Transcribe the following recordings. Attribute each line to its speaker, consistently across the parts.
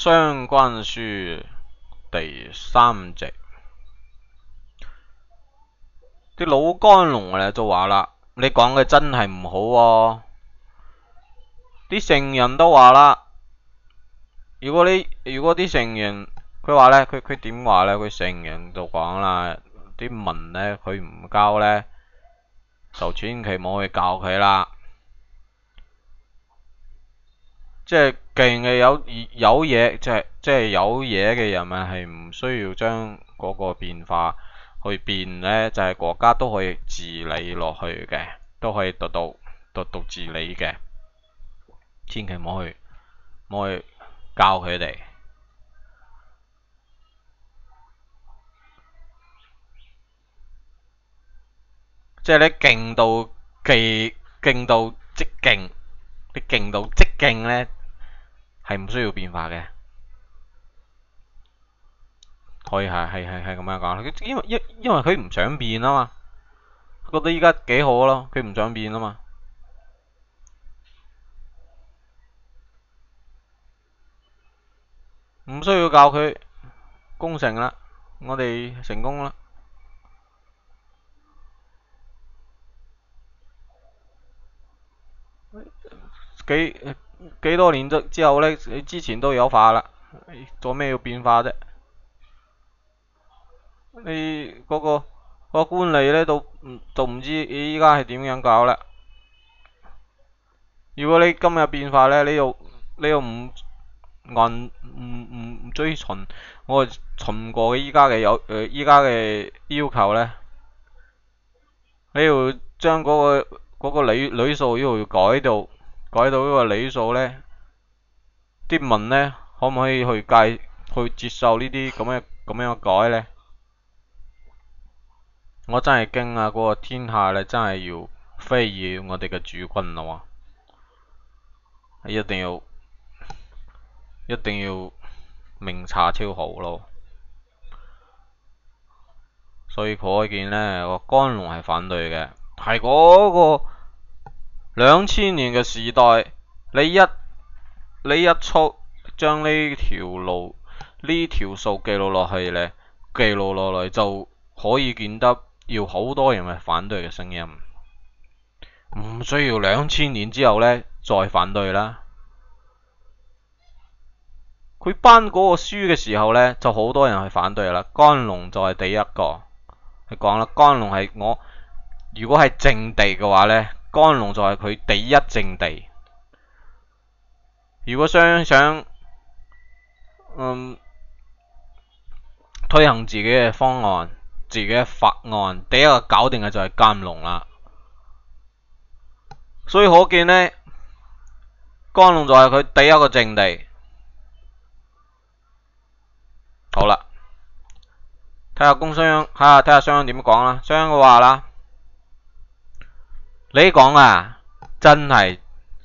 Speaker 1: 相關書第3集，啲老干龍咧就話啦，你講嘅真係唔好喎。啲成人都話啦，如果啲成人佢話咧，佢點話咧？佢成人就講啦，啲文咧佢唔交咧，就千祈唔好去教佢啦。即係勁嘅有嘢，即係有嘢嘅人民係唔需要將嗰個變化去變咧，就係國家都可以治理落去嘅，都可以得到治理嘅。千祈唔好去教佢哋。即係你勁到即勁，你勁到即勁咧，係唔需要變化嘅。可以係咁樣講，因為佢唔想變啊嘛，覺得依家幾好咯，佢唔想變啊嘛。唔需要教佢攻城啦，我哋成功啦。幾多年之後呢？你之前都有化啦，做咩要變化啫？你嗰個官吏呢，就唔知依家係點樣搞啦。如果你今日變化呢，你又唔追循我循過依家嘅要求呢，你要將嗰個里數要改到呢個里數呢，啲民呢可唔可以去接受呢啲咁樣改呢？我真係驚啊！嗰個天下呢，真係要非議我哋嘅主君啦喎，一定要明察超好咯。所以可見呢，個干龍係反對嘅，係嗰個2000年嘅時代，你一速將呢條數記錄落去呢，記錄落嚟就可以見得要好多人係反對嘅聲音，唔需要2000年之後呢再反對啦。佢頒嗰個書嘅時候呢，就好多人去反對啦。干龍就係第一個，佢講啦，干龍係如果係正地嘅話呢，干龍就係佢第一正地。如果想推行自己嘅方案、自己嘅法案，第一個搞定嘅就係干龍啦。所以可見呢，干龍就係佢第一個正地。好啦，睇下商鞅點講啦。商鞅嘅話啦，你講啊，真係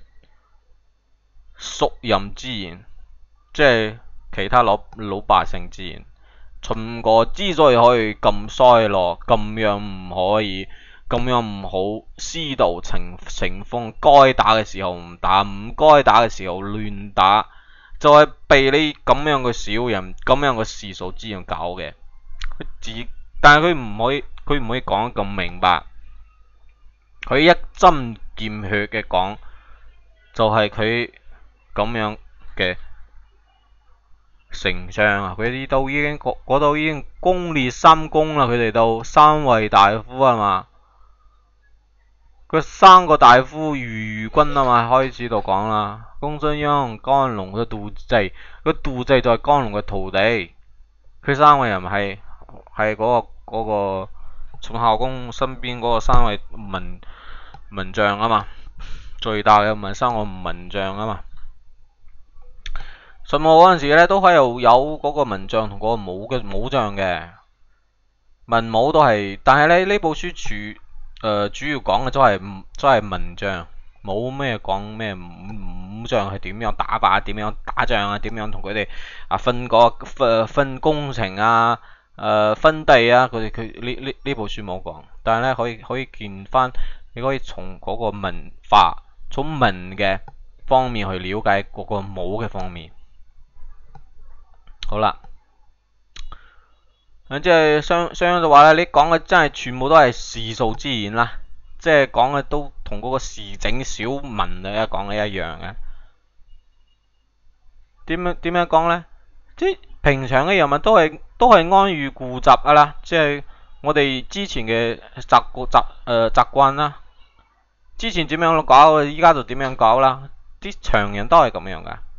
Speaker 1: 屬人之言，即係其他老百姓之言。秦國之所以可以咁衰落，咁樣唔可以，咁樣唔好，師道成風，該打嘅時候唔打，唔該打嘅時候亂打，就係被你咁樣嘅小人，咁樣嘅士數之樣搞嘅。但係佢唔可以講得咁明白。佢一針見血嘅講，就係佢咁樣嘅丞相啊！佢哋都已經嗰度已經功列三公啦，佢哋都三位大夫係嘛？佢3個大夫如君啊嘛，開始就講啦。公孫鞅、干龍、杜滯，杜滯就係干龍嘅徒弟。佢3位人係嗰個秦孝公身邊嗰個3位文將啊嘛，最大嘅3個文將啊嘛。秦末嗰陣時咧，都係有嗰個文將同嗰個武將嘅，文武都係，但係咧呢部書主要講嘅都係文將，冇咩講咩武將係點樣打法、點樣打仗啊、點樣同佢哋分工程啊、分地啊，佢呢部書冇講，但係咧可以見翻，你可以從嗰個文化，從文嘅方面去了解嗰個武嘅方面。 好啦，即係相應就話咧，你講嘅真係全部都係視數之言啦，即係講嘅都同嗰個時整小文啊講嘅一樣嘅。點樣講呢？即係平常嘅人物都係安於固執噶啦，即係我哋之前嘅習慣啦。之前點樣搞，依家就點樣搞啦。啲常人都係咁樣噶。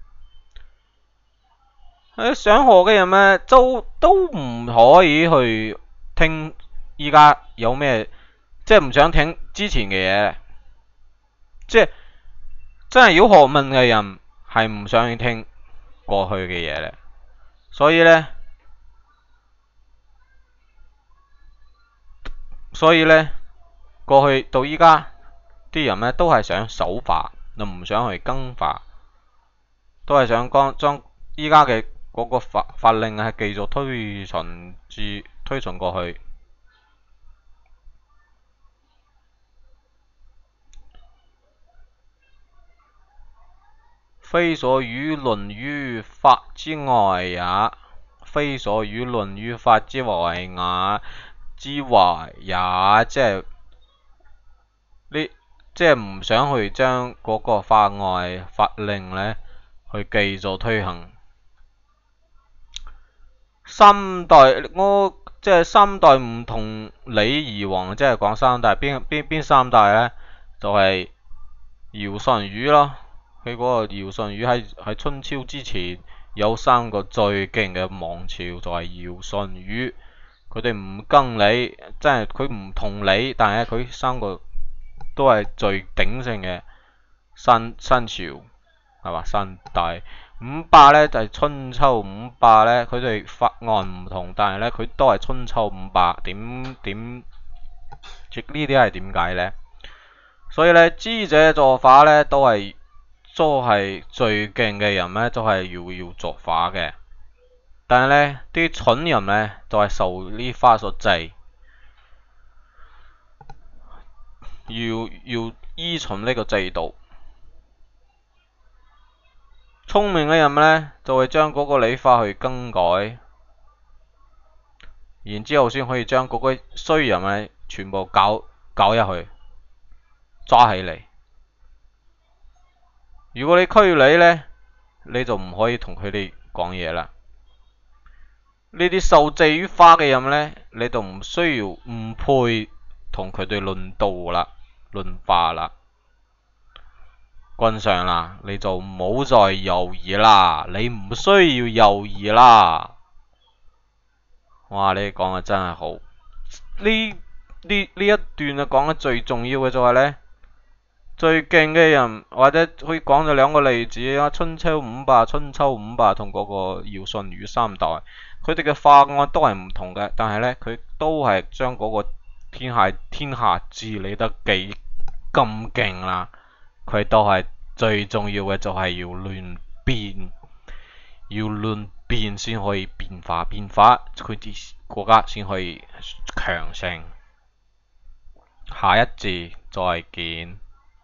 Speaker 1: 想學嘅人咧，都唔可以去聽依家有咩，即係唔想聽之前嘅嘢。即係真係要學問嘅人係唔想聽過去嘅嘢咧。所以呢，過去到依家啲人呢都係想守法，就唔想去更化，都係想將依家嘅嗰個法令係繼續推崇過去。非所與論於法之外也，非所與論於法之外也，即係唔想去將嗰個法外法令呢去繼續推行。即係三代唔同李而王，即係講三代邊三代呢？就係堯舜禹咯。佢嗰個堯舜禹喺春秋之前有三個最勁嘅王朝，就係堯舜禹。佢哋唔更李，即係佢唔同李，但係佢三個都係最鼎盛嘅新朝，係嘛？三代。五霸呢就係春秋五霸呢，佢哋法案唔同，但係呢，佢都係春秋五霸。即呢啲係點解呢？所以呢，知者作法呢都係最勁嘅人呢，都係要作法嘅。但係呢啲蠢人呢，就係受呢法所制，要依從呢個制度。聰明嘅人呢，就會將嗰個理法去更改，然之後先可以將嗰個衰人呢全部搞入去，抓起嚟。如果你拘理呢，你就唔可以同佢哋講嘢啦。呢啲受制於法嘅人呢，你就唔配同佢哋論道啦、論法啦。君上啦，你就唔好再猶豫啦，你唔需要猶豫啦。哇，你講嘅真係好。呢一段啊，講得最重要嘅就係呢，最勁嘅人，或者可以講咗兩個例子啊，春秋五霸同嗰個堯舜禹三代，佢哋嘅法案都係唔同嘅，但係呢，佢都係將嗰個天下治理得幾咁勁啦。佢都係最重要嘅，就係要亂變先可以變化，佢啲國家先可以強盛。下一節再見。